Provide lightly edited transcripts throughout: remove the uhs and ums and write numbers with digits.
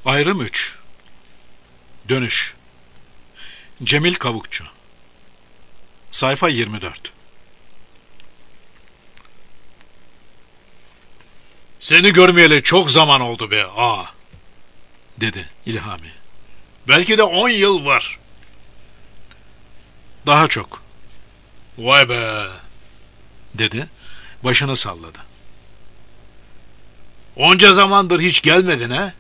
Ayrım 3. Dönüş. Cemil Kavukçu. Sayfa 24. Seni görmeyeli çok zaman oldu be ağa, dedi İlhami. belki de 10 yıl var. Daha çok, Vay be, dedi, başını salladı. onca zamandır hiç gelmedin ha?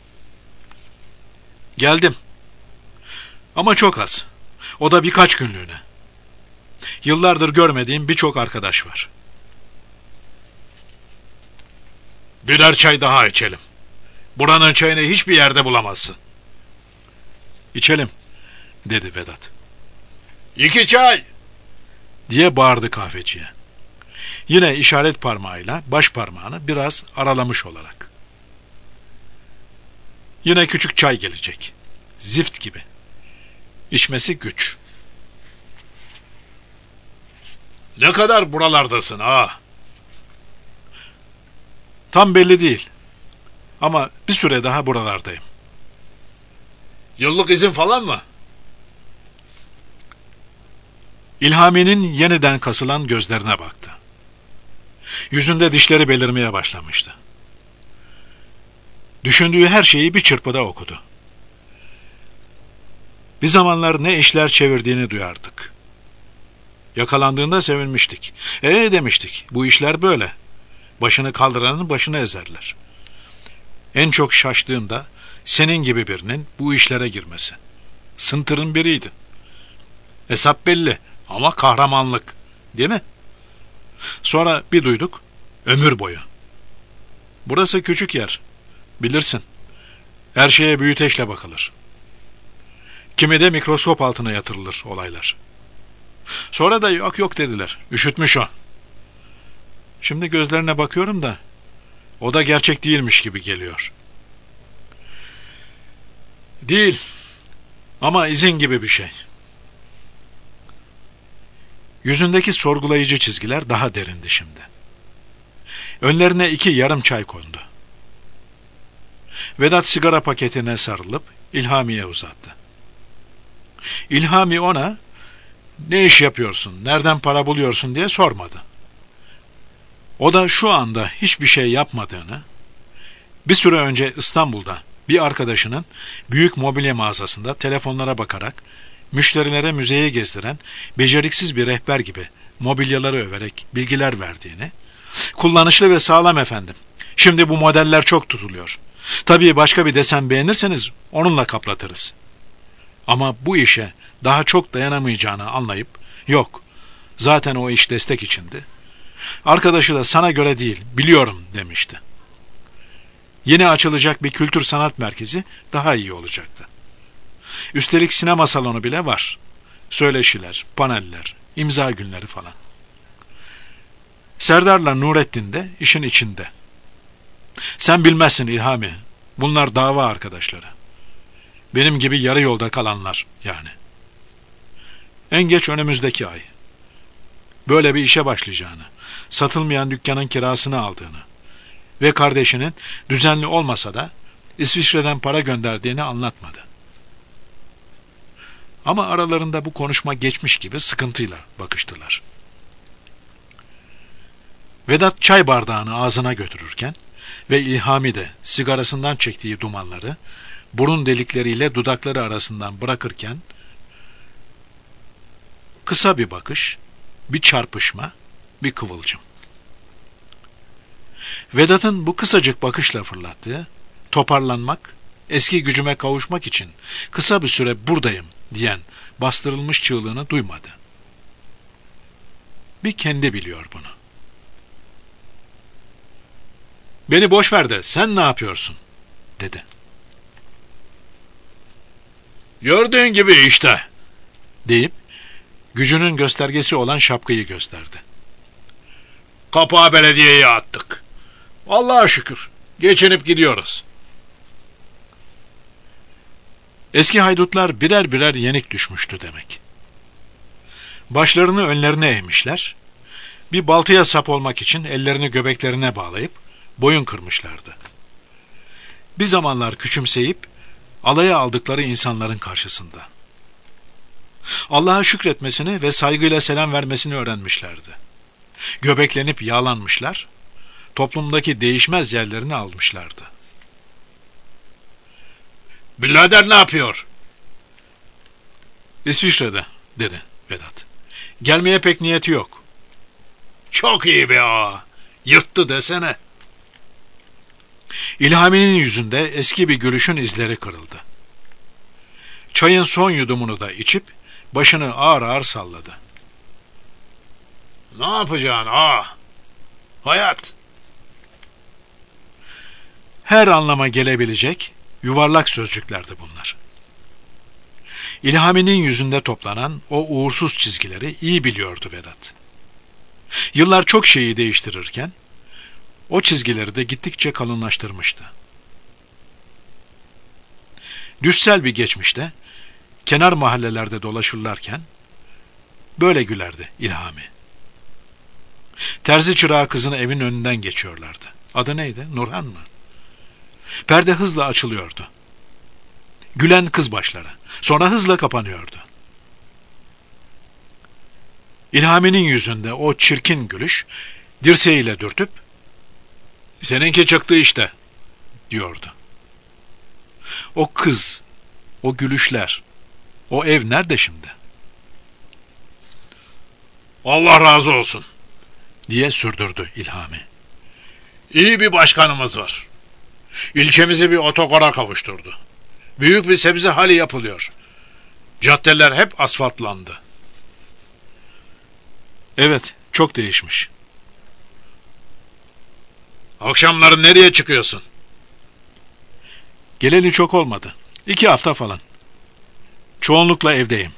Geldim. Ama çok az. O da birkaç günlüğüne. Yıllardır görmediğim birçok arkadaş var. Birer çay daha içelim. Buranın çayını hiçbir yerde bulamazsın. İçelim, dedi Vedat. 2 çay. Diye bağırdı kahveciye. Yine işaret parmağıyla baş parmağını biraz aralamış olarak. Yine küçük çay gelecek. Zift gibi. İçmesi güç. Ne kadar buralardasın ağa? Tam belli değil. Ama bir süre daha buralardayım. Yıllık izin falan mı? İlhami'nin yeniden kasılan gözlerine baktı. Yüzünde dişleri belirmeye başlamıştı. Düşündüğü her şeyi bir çırpıda okudu. Bir zamanlar ne işler çevirdiğini duyardık. Yakalandığında sevinmiştik. Demiştik, bu işler böyle. Başını kaldıranın başını ezerler. En çok şaştığımda senin gibi birinin bu işlere girmesi. Sıntırın biriydi. Hesap belli ama kahramanlık, değil mi? Sonra bir duyduk, ömür boyu. Burası küçük yer, bilirsin. Her şeye büyüteçle bakılır. Kimi de mikroskop altına yatırılır olaylar. Sonra da yok dediler, üşütmüş o. Şimdi gözlerine bakıyorum da o da gerçek değilmiş gibi geliyor. Değil ama izin gibi bir şey. Yüzündeki sorgulayıcı çizgiler daha derindi şimdi. Önlerine 2 yarım çay kondu. Vedat sigara paketine sarılıp İlhami'ye uzattı. İlhami ona ne iş yapıyorsun, nereden para buluyorsun diye sormadı. O da şu anda hiçbir şey yapmadığını, bir süre önce İstanbul'da bir arkadaşının büyük mobilya mağazasında telefonlara bakarak müşterilere müzeyi gezdiren beceriksiz bir rehber gibi mobilyaları överek bilgiler verdiğini, kullanışlı ve sağlam efendim, şimdi bu modeller çok tutuluyor. Tabii başka bir desen beğenirseniz onunla kaplatırız. Ama bu işe daha çok dayanamayacağını anlayıp, yok, zaten o iş destek içindi. Arkadaşı da sana göre değil, biliyorum demişti. Yeni açılacak bir kültür sanat merkezi daha iyi olacaktı. Üstelik sinema salonu bile var. Söyleşiler, paneller, imza günleri falan. Serdar'la Nurettin de işin içinde. Sen bilmezsin İlhami, bunlar dava arkadaşları. Benim gibi yarı yolda kalanlar yani. En geç önümüzdeki ay. Böyle bir işe başlayacağını, satılmayan dükkanın kirasını aldığını ve kardeşinin düzenli olmasa da İsviçre'den para gönderdiğini anlatmadı. Ama aralarında bu konuşma geçmiş gibi sıkıntıyla bakıştılar. Vedat çay bardağını ağzına götürürken ve İlhami de sigarasından çektiği dumanları burun delikleriyle dudakları arasından bırakırken kısa bir bakış, bir çarpışma, bir kıvılcım. Vedat'ın bu kısacık bakışla fırlattığı, toparlanmak, eski gücüme kavuşmak için kısa bir süre buradayım diyen bastırılmış çığlığını duymadı. Bir kendi biliyor bunu. Beni boş ver de sen ne yapıyorsun? Dedi. Gördüğün gibi işte, deyip gücünün göstergesi olan şapkayı gösterdi. Kapağı belediyeye attık. Allah'a şükür, geçinip gidiyoruz. Eski haydutlar birer birer yenik düşmüştü demek. Başlarını önlerine eğmişler, bir baltaya sap olmak için ellerini göbeklerine bağlayıp boyun kırmışlardı. Bir zamanlar küçümseyip alaya aldıkları insanların karşısında. Allah'a şükretmesini ve saygıyla selam vermesini öğrenmişlerdi. Göbeklenip yağlanmışlar, toplumdaki değişmez yerlerini almışlardı. Birader ne yapıyor? İsviçre'de, dedi Vedat. Gelmeye pek niyeti yok. Çok iyi be ağa. Yırttı desene. İlhami'nin yüzünde eski bir gülüşün izleri kırıldı. Çayın son yudumunu da içip başını ağır ağır salladı. Ne yapacaksın ağa? Hayat. Her anlama gelebilecek yuvarlak sözcüklerdi bunlar. İlhami'nin yüzünde toplanan o uğursuz çizgileri iyi biliyordu Vedat. Yıllar çok şeyi değiştirirken o çizgileri de gittikçe kalınlaştırmıştı. Düssel bir geçmişte kenar mahallelerde dolaşırlarken böyle gülerdi İlhami. Terzi çırağı kızın evin önünden geçiyorlardı. Adı neydi? Nurhan mı? Perde hızla açılıyordu. Gülen kız başları. Sonra hızla kapanıyordu. İlhami'nin yüzünde o çirkin gülüş dirseğiyle dürtüp "Seninki çıktı işte," diyordu. O kız, o gülüşler, o ev nerede şimdi? "Allah razı olsun," diye sürdürdü İlhami. "İyi bir başkanımız var. İlçemizi bir otogara kavuşturdu. Büyük bir sebze hali yapılıyor. Caddeler hep asfaltlandı." Evet, çok değişmiş. "Akşamları nereye çıkıyorsun?" Geleli çok olmadı. 2 hafta falan. Çoğunlukla evdeyim.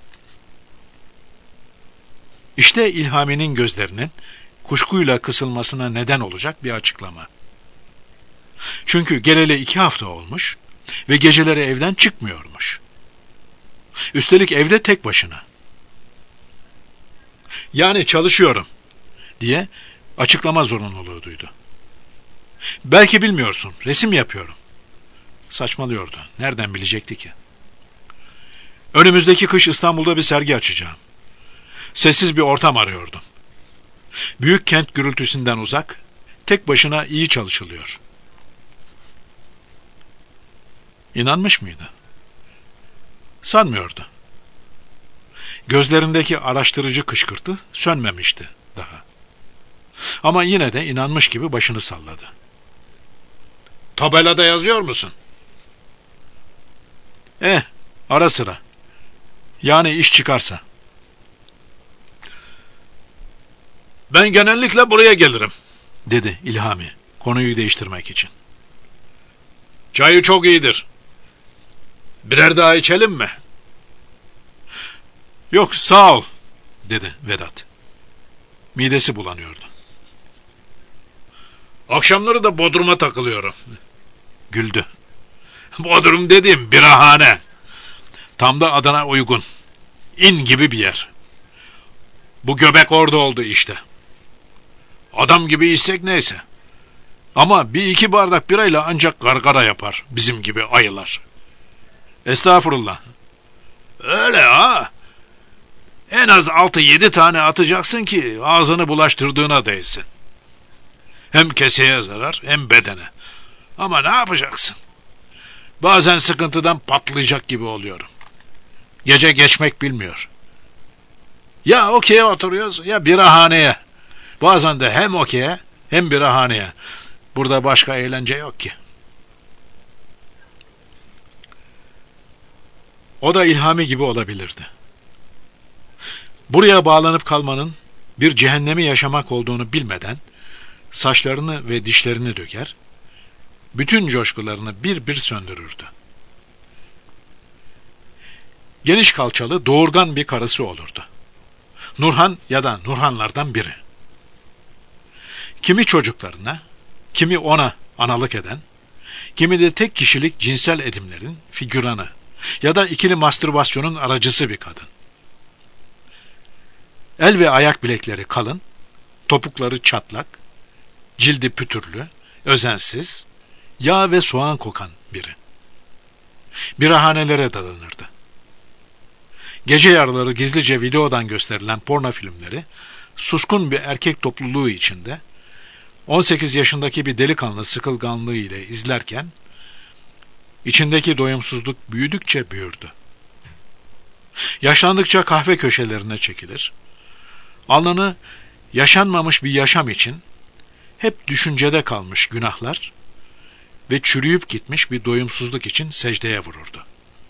İşte İlhami'nin gözlerinin kuşkuyla kısılmasına neden olacak bir açıklama. Çünkü geleli 2 hafta olmuş ve geceleri evden çıkmıyormuş. Üstelik evde tek başına. Yani çalışıyorum diye açıklama zorunluluğu duydu. Belki bilmiyorsun, resim yapıyorum. Saçmalıyordu. Nereden bilecekti ki? Önümüzdeki kış İstanbul'da bir sergi açacağım. Sessiz bir ortam arıyordum. Büyük kent gürültüsünden uzak, tek başına iyi çalışılıyor. İnanmış mıydı? Sanmıyordu. Gözlerindeki araştırıcı kışkırtı sönmemişti daha. Ama yine de inanmış gibi başını salladı. "Tabelada yazıyor musun?" Ara sıra. Yani iş çıkarsa. "Ben genellikle buraya gelirim," dedi İlhami, konuyu değiştirmek için. "Çayı çok iyidir. Birer daha içelim mi?" Yok, sağ ol, dedi Vedat. Midesi bulanıyordu. "Akşamları da Bodrum'a takılıyorum." Güldü. "Bodrum dediğim birahane. Tam da adına uygun. İn gibi bir yer. Bu göbek orada oldu işte. Adam gibi içsek neyse. Ama 1-2 bardak birayla ancak gargara yapar bizim gibi ayılar." Estağfurullah. "Öyle ha. En az 6-7 tane atacaksın ki ağzını bulaştırdığına değsin. Hem keseye zarar hem bedene. Ama ne yapacaksın? Bazen sıkıntıdan patlayacak gibi oluyorum. Gece geçmek bilmiyor. Ya okey'e oturuyoruz ya birahaneye. Bazen de hem okey'e hem birahaneye. Burada başka eğlence yok ki." O da İlhami gibi olabilirdi. Buraya bağlanıp kalmanın bir cehennemi yaşamak olduğunu bilmeden saçlarını ve dişlerini döker, bütün coşkularını bir bir söndürürdü. Geniş kalçalı, doğurgan bir karısı olurdu. Nurhan ya da Nurhanlardan biri. Kimi çocuklarına, kimi ona analık eden, kimi de tek kişilik cinsel edimlerin figüranı ya da ikili mastürbasyonun aracısı bir kadın. El ve ayak bilekleri kalın, topukları çatlak, cildi pütürlü, özensiz, Yağ ve soğan kokan biri. Birahanelere dadanırdı. Gece yarıları gizlice videodan gösterilen porno filmleri, suskun bir erkek topluluğu içinde 18 yaşındaki bir delikanlı sıkılganlığı ile izlerken, içindeki doyumsuzluk büyüdükçe büyürdü. Yaşlandıkça kahve köşelerine çekilir, alnını yaşanmamış bir yaşam için hep düşüncede kalmış günahlar ve çürüyüp gitmiş bir doyumsuzluk için secdeye vururdu.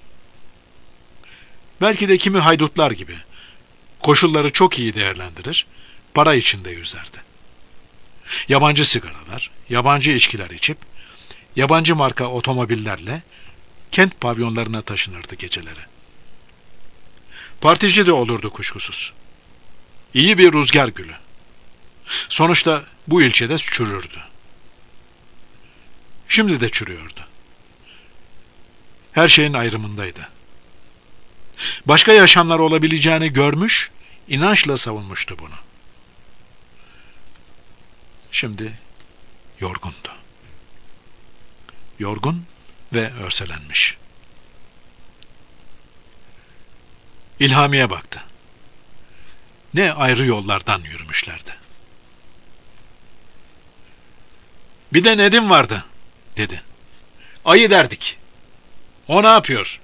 Belki de kimi haydutlar gibi koşulları çok iyi değerlendirir, para içinde yüzerdi. Yabancı sigaralar, yabancı içkiler içip, yabancı marka otomobillerle kent pavyonlarına taşınırdı geceleri. Partici de olurdu kuşkusuz. İyi bir rüzgar gülü. Sonuçta bu ilçede çürürdü. Şimdi de çürüyordu. Her şeyin ayrımındaydı. Başka yaşamlar olabileceğini görmüş, inançla savunmuştu bunu. Şimdi yorgundu. Yorgun ve örselenmiş. İlhami'ye baktı. Ne ayrı yollardan yürümüşlerdi. Bir de Nedim vardı, dedi. Ayı derdik. O ne yapıyor?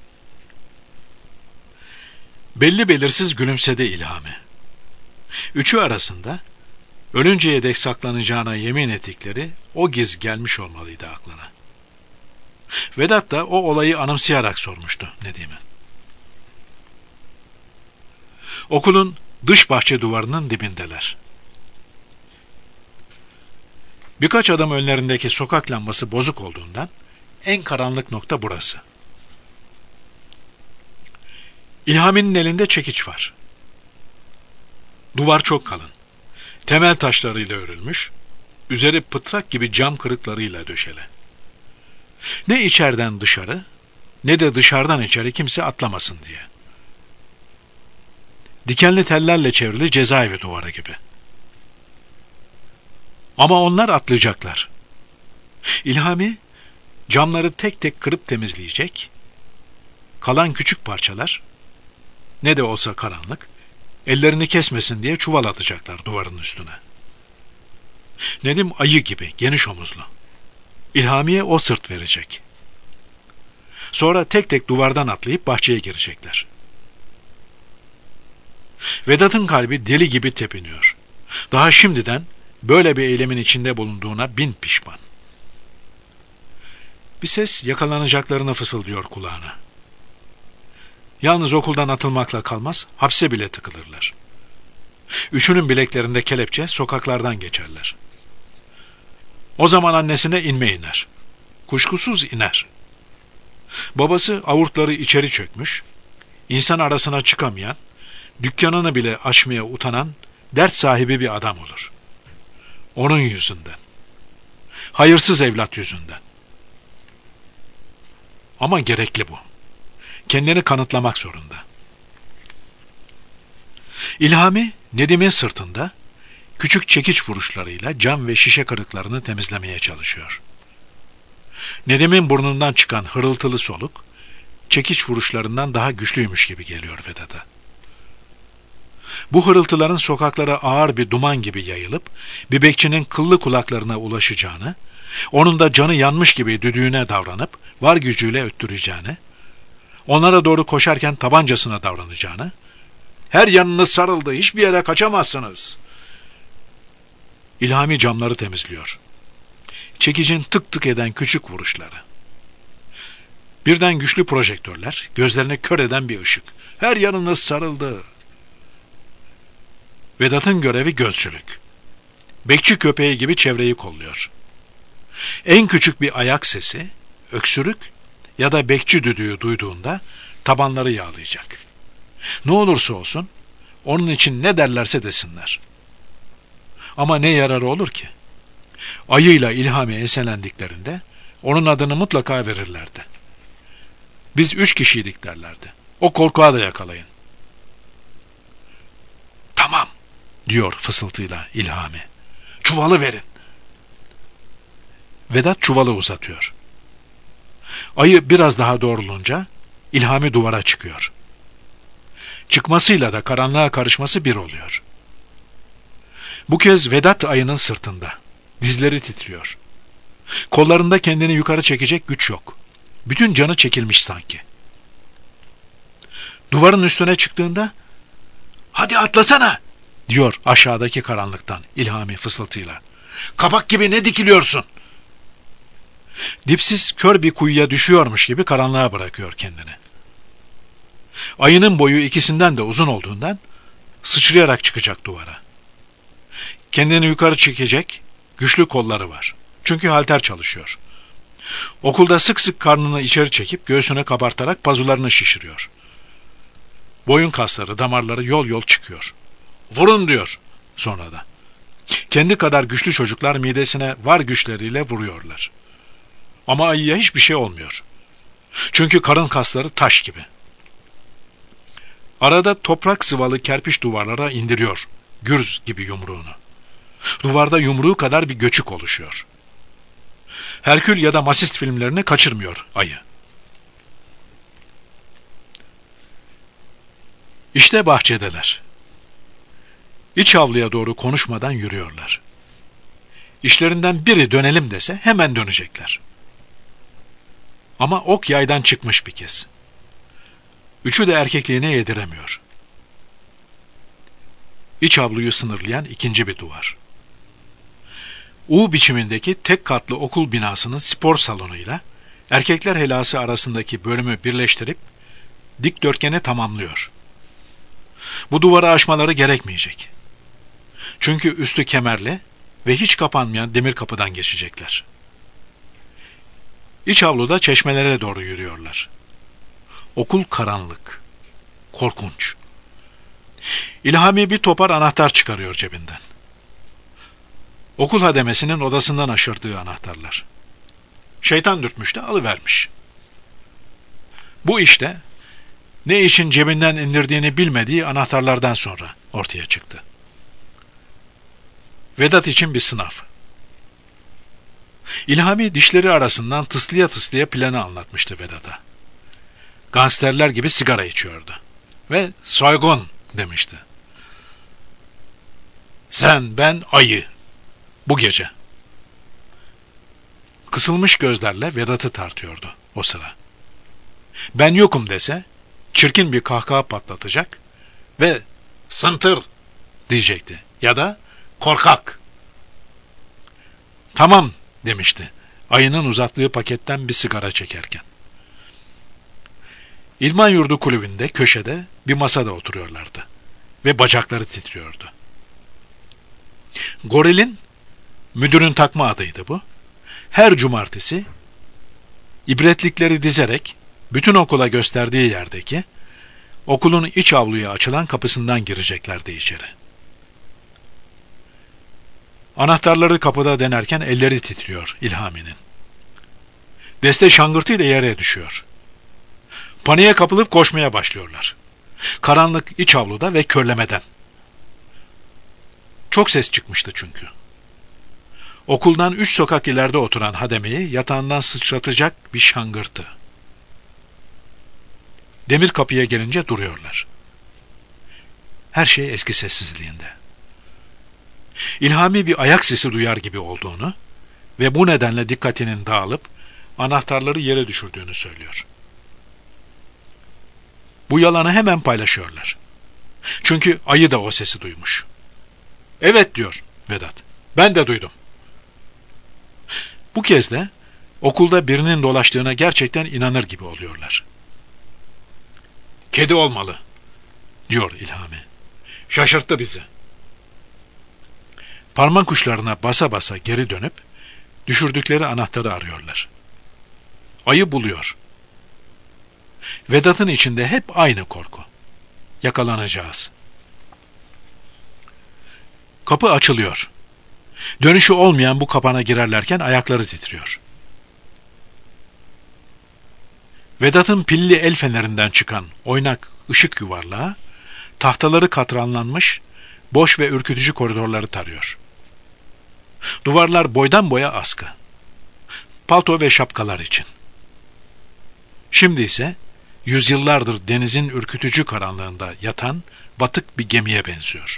Belli belirsiz gülümsedi İlhami. Üçü arasında ölünceye dek saklanacağına yemin ettikleri o giz gelmiş olmalıydı aklına. Vedat da o olayı anımsayarak sormuştu Nedim'e. Okulun dış bahçe duvarının dibindeler. Birkaç adım önlerindeki sokak lambası bozuk olduğundan en karanlık nokta burası. İlhami'nin elinde çekiç var. Duvar çok kalın. Temel taşlarıyla örülmüş, üzeri pıtrak gibi cam kırıklarıyla döşeli. Ne içeriden dışarı, ne de dışarıdan içeri kimse atlamasın diye. Dikenli tellerle çevrili cezaevi duvarı gibi. Ama onlar atlayacaklar. İlhami, camları tek tek kırıp temizleyecek, kalan küçük parçalar, ne de olsa karanlık, ellerini kesmesin diye çuval atacaklar duvarın üstüne. Nedim ayı gibi, geniş omuzlu. İlhami'ye o sırt verecek. Sonra tek tek duvardan atlayıp bahçeye girecekler. Vedat'ın kalbi deli gibi tepiniyor. Daha şimdiden böyle bir eylemin içinde bulunduğuna bin pişman. Bir ses yakalanacaklarını fısıldıyor kulağına. Yalnız okuldan atılmakla kalmaz, hapse bile tıkılırlar. Üçünün bileklerinde kelepçe, sokaklardan geçerler. O zaman annesine inme iner. Kuşkusuz iner. Babası avurtları içeri çökmüş, insan arasına çıkamayan, dükkanını bile açmaya utanan, dert sahibi bir adam olur. Onun yüzünden. Hayırsız evlat yüzünden. Ama gerekli bu. Kendini kanıtlamak zorunda. İlhami, Nedim'in sırtında küçük çekiç vuruşlarıyla cam ve şişe kırıklarını temizlemeye çalışıyor. Nedim'in burnundan çıkan hırıltılı soluk, çekiç vuruşlarından daha güçlüymüş gibi geliyor Vedat'a. Bu hırıltıların sokaklara ağır bir duman gibi yayılıp, bir bekçinin kıllı kulaklarına ulaşacağını, onun da canı yanmış gibi düdüğüne davranıp, var gücüyle öttüreceğini, onlara doğru koşarken tabancasına davranacağını, her yanınız sarıldı, hiçbir yere kaçamazsınız. İlhami camları temizliyor. Çekicin tık tık eden küçük vuruşları. Birden güçlü projektörler, gözlerini kör eden bir ışık. Her yanınız sarıldı. Vedat'ın görevi gözcülük. Bekçi köpeği gibi çevreyi kolluyor. En küçük bir ayak sesi, öksürük ya da bekçi düdüğü duyduğunda tabanları yağlayacak. Ne olursa olsun, onun için ne derlerse desinler. Ama ne yararı olur ki? Ayıyla İlhami enselendiklerinde onun adını mutlaka verirlerdi. Biz 3 kişiydik derlerdi. O korkağı da yakalayın. Tamam, diyor fısıltıyla İlhami. Çuvalı verin. Vedat çuvalı uzatıyor. Ayı biraz daha doğrulunca İlhami duvara çıkıyor. Çıkmasıyla da karanlığa karışması bir oluyor. Bu kez Vedat ayının sırtında. Dizleri titriyor. Kollarında kendini yukarı çekecek güç yok. Bütün canı çekilmiş sanki. Duvarın üstüne çıktığında "Hadi atlasana!" diyor aşağıdaki karanlıktan İlhami fısıltıyla. "Kapak gibi ne dikiliyorsun?" Dipsiz kör bir kuyuya düşüyormuş gibi karanlığa bırakıyor kendini. Ayının boyu ikisinden de uzun olduğundan sıçrayarak çıkacak duvara. Kendini yukarı çekecek güçlü kolları var. Çünkü halter çalışıyor. Okulda sık sık karnını içeri çekip göğsüne kabartarak pazularını şişiriyor. Boyun kasları, damarları yol yol çıkıyor. "Vurun!" diyor sonra da. Kendi kadar güçlü çocuklar midesine var güçleriyle vuruyorlar. Ama ayıya hiçbir şey olmuyor. Çünkü karın kasları taş gibi. Arada toprak sıvalı kerpiç duvarlara indiriyor gürz gibi yumruğunu. Duvarda yumruğu kadar bir göçük oluşuyor. Herkül ya da Masist filmlerini kaçırmıyor ayı. İşte bahçedeler. İç avluya doğru konuşmadan yürüyorlar. İşlerinden biri dönelim dese hemen dönecekler. Ama ok yaydan çıkmış bir kez. Üçü de erkekliğine yediremiyor. İç avluyu sınırlayan ikinci bir duvar. U biçimindeki tek katlı okul binasının spor salonuyla erkekler helası arasındaki bölümü birleştirip dikdörtgeni tamamlıyor. Bu duvarı aşmaları gerekmeyecek. Çünkü üstü kemerli ve hiç kapanmayan demir kapıdan geçecekler. İç avluda çeşmelere doğru yürüyorlar. Okul karanlık, korkunç. İlhami bir topar anahtar çıkarıyor cebinden. Okul hademesinin odasından aşırdığı anahtarlar. Şeytan dürtmüş de alıvermiş. Bu işte ne için cebinden indirdiğini bilmediği anahtarlardan sonra ortaya çıktı. Vedat için bir sınav. İlhami dişleri arasından tıslıya tıslıya planı anlatmıştı Vedat'a. Gangsterler gibi sigara içiyordu. Ve soygun demişti. Sen, ben, ayı. Bu gece. Kısılmış gözlerle Vedat'ı tartıyordu o sıra. Ben yokum dese çirkin bir kahkaha patlatacak ve "Sıntır!" diyecekti ya da "Korkak!" "Tamam!" demişti ayının uzattığı paketten bir sigara çekerken. İdman yurdu kulübünde köşede bir masada oturuyorlardı ve bacakları titriyordu. Goril'in, müdürün takma adıydı bu, her cumartesi ibretlikleri dizerek bütün okula gösterdiği yerdeki okulun iç avluya açılan kapısından gireceklerdi içeri. Anahtarları kapıda denerken elleri titriyor İlhami'nin. Deste şangırtıyla yere düşüyor. Paniğe kapılıp koşmaya başlıyorlar. Karanlık iç avluda ve körlemeden. Çok ses çıkmıştı çünkü. Okuldan 3 sokak ileride oturan hademeyi yatağından sıçratacak bir şangırtı. Demir kapıya gelince duruyorlar. Her şey eski sessizliğinde. İlhami bir ayak sesi duyar gibi olduğunu ve bu nedenle dikkatinin dağılıp anahtarları yere düşürdüğünü söylüyor. Bu yalanı hemen paylaşıyorlar. Çünkü ayı da o sesi duymuş. "Evet," diyor Vedat. "Ben de duydum." Bu kez de okulda birinin dolaştığına gerçekten inanır gibi oluyorlar. "Kedi olmalı," diyor İlhami. "Şaşırttı bizi." Parmak uçlarına basa basa geri dönüp düşürdükleri anahtarı arıyorlar. Ayı buluyor. Vedat'ın içinde hep aynı korku. Yakalanacağız. Kapı açılıyor. Dönüşü olmayan bu kapana girerlerken ayakları titriyor. Vedat'ın pilli el fenerinden çıkan oynak ışık yuvarlağı tahtaları katranlanmış, boş ve ürkütücü koridorları tarıyor. Duvarlar boydan boya askı. palto ve şapkalar için. Şimdi ise yüzyıllardır denizin ürkütücü karanlığında yatan batık bir gemiye benziyor.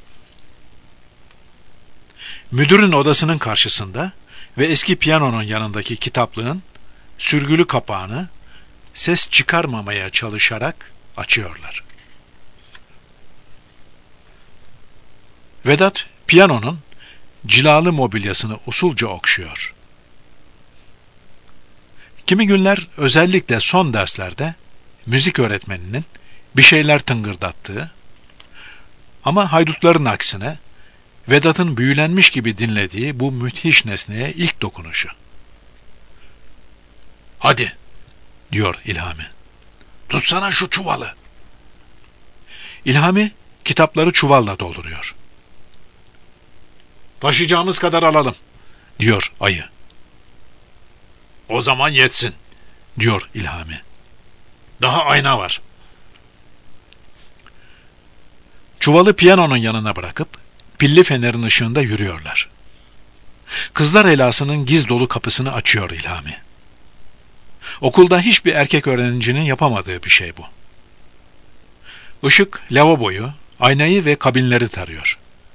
Müdürün odasının karşısında ve eski piyanonun yanındaki kitaplığın sürgülü kapağını ses çıkarmamaya çalışarak açıyorlar. Vedat piyanonun cilalı mobilyasını usulca okşuyor. Kimi günler özellikle son derslerde müzik öğretmeninin bir şeyler tıngırdattığı ama haydutların aksine Vedat'ın büyülenmiş gibi dinlediği bu müthiş nesneye ilk dokunuşu. "Hadi," diyor İlhami. "tutsana şu çuvalı." İlhami kitapları çuvalla dolduruyor. "Taşıyacağımız kadar alalım," diyor ayı. "O zaman yetsin," diyor İlhami. "Daha ayna var." Çuvalı piyanonun yanına bırakıp pilli fenerin ışığında yürüyorlar. Kızlar helasının giz dolu kapısını açıyor İlhami. Okulda hiçbir erkek öğrencinin yapamadığı bir şey bu. Işık lavaboyu, aynayı ve kabinleri tarıyor.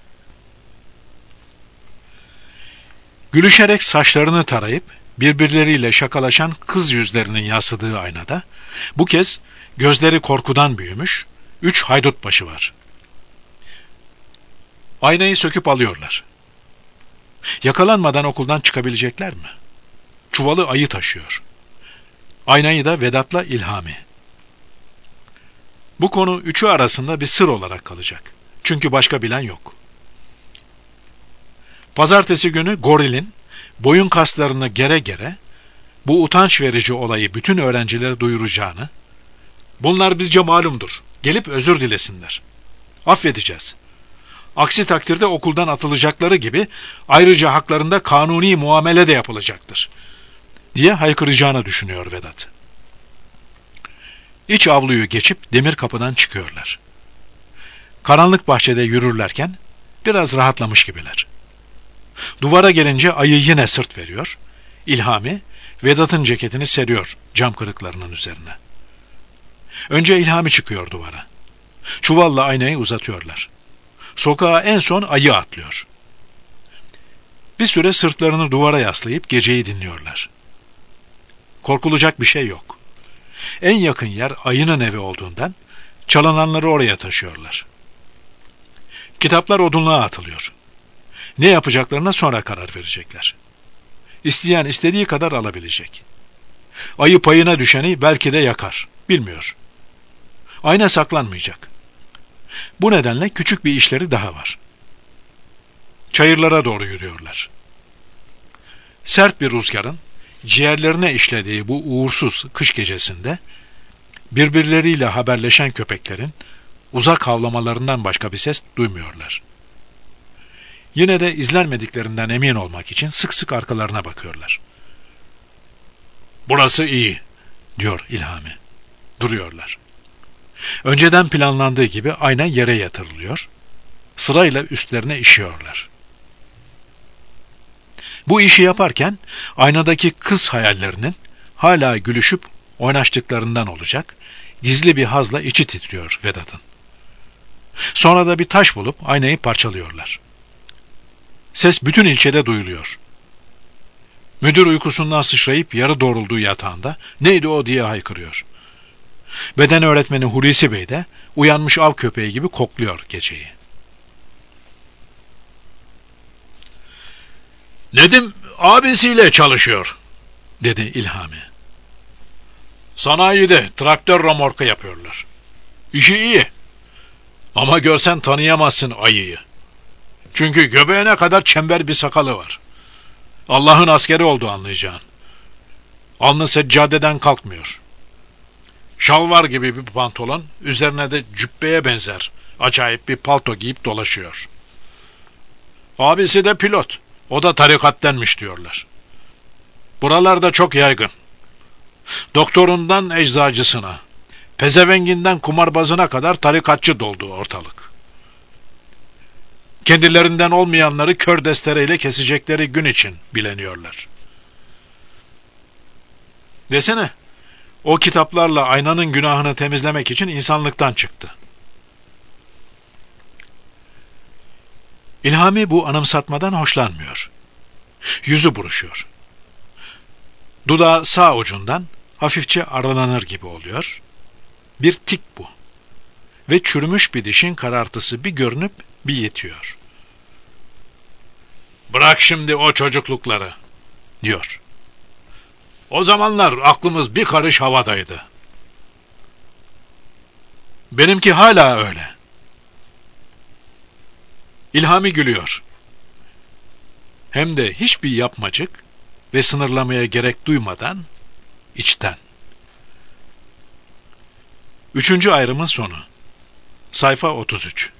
Gülüşerek saçlarını tarayıp birbirleriyle şakalaşan kız yüzlerinin yansıdığı aynada bu kez gözleri korkudan büyümüş 3 haydut başı var. Aynayı söküp alıyorlar. Yakalanmadan okuldan çıkabilecekler mi? Çuvalı ayı taşıyor. Aynayı da Vedat'la İlhami. Bu konu üçü arasında bir sır olarak kalacak. Çünkü başka bilen yok. Pazartesi günü gorilin boyun kaslarını gere gere bu utanç verici olayı bütün öğrencilere duyuracağını, "Bunlar bizce malumdur, gelip özür dilesinler. Affedeceğiz. Aksi takdirde okuldan atılacakları gibi ayrıca haklarında kanuni muamele de yapılacaktır," diye haykıracağını düşünüyor Vedat. İç avluyu geçip demir kapıdan çıkıyorlar. Karanlık bahçede yürürlerken biraz rahatlamış gibiler. Duvara gelince ayı yine sırt veriyor. İlhami Vedat'ın ceketini seriyor cam kırıklarının üzerine. Önce İlhami çıkıyor duvara. Çuvalla aynayı uzatıyorlar. Sokağa en son ayı atlıyor. Bir süre sırtlarını duvara yaslayıp geceyi dinliyorlar. Korkulacak bir şey yok. En yakın yer ayının evi olduğundan çalınanları oraya taşıyorlar. Kitaplar odunluğa atılıyor. Ne yapacaklarına sonra karar verecekler. İsteyen istediği kadar alabilecek. Ayı payına düşeni belki de yakar. Bilmiyor. Ayna saklanmayacak. Bu nedenle küçük bir işleri daha var. Çayırlara doğru yürüyorlar. Sert bir rüzgarın ciğerlerine işlediği bu uğursuz kış gecesinde birbirleriyle haberleşen köpeklerin uzak havlamalarından başka bir ses duymuyorlar. Yine de izlenmediklerinden emin olmak için sık sık arkalarına bakıyorlar. "Burası iyi," diyor İlhami. Duruyorlar. Önceden planlandığı gibi ayna yere yatırılıyor. Sırayla üstlerine işiyorlar. Bu işi yaparken aynadaki kız hayallerinin hala gülüşüp oynaştıklarından olacak, gizli bir hazla içi titriyor Vedat'ın. Sonra da bir taş bulup aynayı parçalıyorlar. Ses bütün ilçede duyuluyor. Müdür uykusundan sıçrayıp yarı doğrulduğu yatağında "Neydi o?" diye haykırıyor. Beden öğretmeni Hulusi Bey de uyanmış av köpeği gibi kokluyor geceyi. "Nedim abisiyle çalışıyor," dedi İlhami. "Sanayide traktör remorku yapıyorlar. İşi iyi. Ama görsen tanıyamazsın ayıyı. Çünkü göbeğine kadar çember bir sakalı var. Allah'ın askeri oldu anlayacağın. Alnı seccadeden kalkmıyor. Şalvar gibi bir pantolon, üzerine de cübbeye benzer acayip bir palto giyip dolaşıyor. Abisi de pilot. O da tarikattenmiş diyorlar. Buralarda çok yaygın. Doktorundan eczacısına, pezevenginden kumarbazına kadar tarikatçı doldu ortalık. Kendilerinden olmayanları kör destereyle kesecekleri gün için bileniyorlar. Desene, o kitaplarla aynanın günahını temizlemek için insanlıktan çıktı. İlhami bu anımsatmadan hoşlanmıyor. Yüzü buruşuyor. Dudağı sağ ucundan hafifçe aralanır gibi oluyor. Bir tik bu. Ve çürümüş bir dişin karartısı bir görünüp bir yetiyor. Bırak şimdi o çocuklukları, diyor. O zamanlar aklımız bir karış havadaydı. Benimki hala öyle. İlhami gülüyor. Hem de hiçbir yapmacık ve sınırlamaya gerek duymadan, içten. 3. ayrımın sonu. Sayfa 33.